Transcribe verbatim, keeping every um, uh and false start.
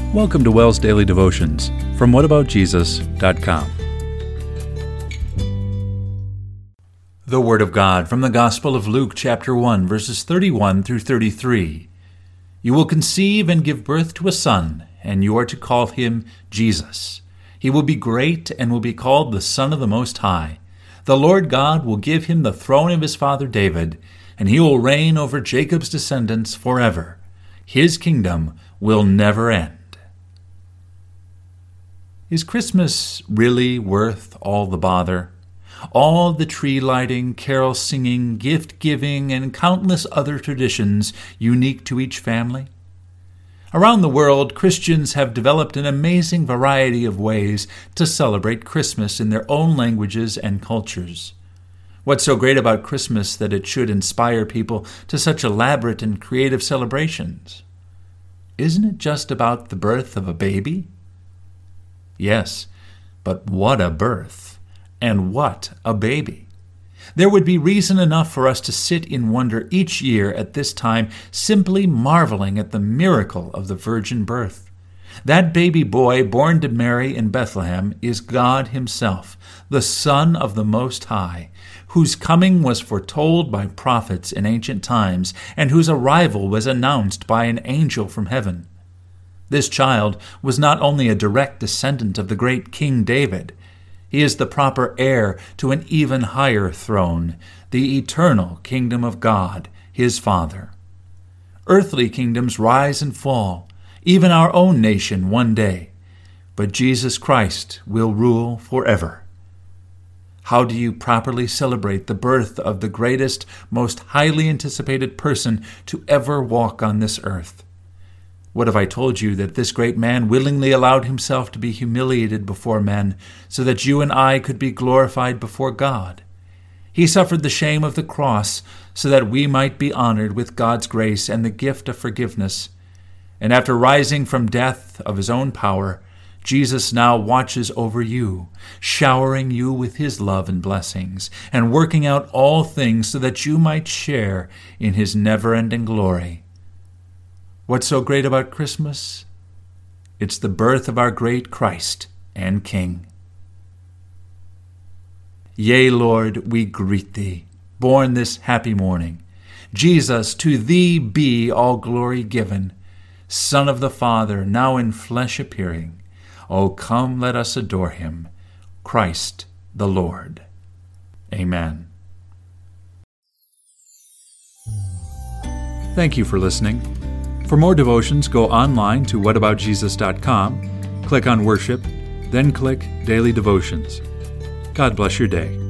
Welcome to WELS Daily Devotions from what about jesus dot com. The Word of God from the Gospel of Luke, chapter one, verses thirty-one through thirty-three. You will conceive and give birth to a son, and you are to call him Jesus. He will be great and will be called the Son of the Most High. The Lord God will give him the throne of his father David, and he will reign over Jacob's descendants forever. His kingdom will never end. Is Christmas really worth all the bother? All the tree lighting, carol singing, gift giving, and countless other traditions unique to each family? Around the world, Christians have developed an amazing variety of ways to celebrate Christmas in their own languages and cultures. What's so great about Christmas that it should inspire people to such elaborate and creative celebrations? Isn't it just about the birth of a baby? Yes, but what a birth, and what a baby. There would be reason enough for us to sit in wonder each year at this time, simply marveling at the miracle of the virgin birth. That baby boy born to Mary in Bethlehem is God himself, the Son of the Most High, whose coming was foretold by prophets in ancient times, and whose arrival was announced by an angel from heaven. This child was not only a direct descendant of the great King David, he is the proper heir to an even higher throne, the eternal kingdom of God, his Father. Earthly kingdoms rise and fall, even our own nation one day, but Jesus Christ will rule forever. How do you properly celebrate the birth of the greatest, most highly anticipated person to ever walk on this earth? What if I told you that this great man willingly allowed himself to be humiliated before men so that you and I could be glorified before God? He suffered the shame of the cross so that we might be honored with God's grace and the gift of forgiveness. And after rising from death of his own power, Jesus now watches over you, showering you with his love and blessings, and working out all things so that you might share in his never-ending glory. What's so great about Christmas? It's the birth of our great Christ and King. Yea, Lord, we greet thee, born this happy morning. Jesus, to thee be all glory given. Son of the Father, now in flesh appearing. O come, let us adore him, Christ the Lord. Amen. Thank you for listening. For more devotions, go online to what about jesus dot com, click on Worship, then click Daily Devotions. God bless your day.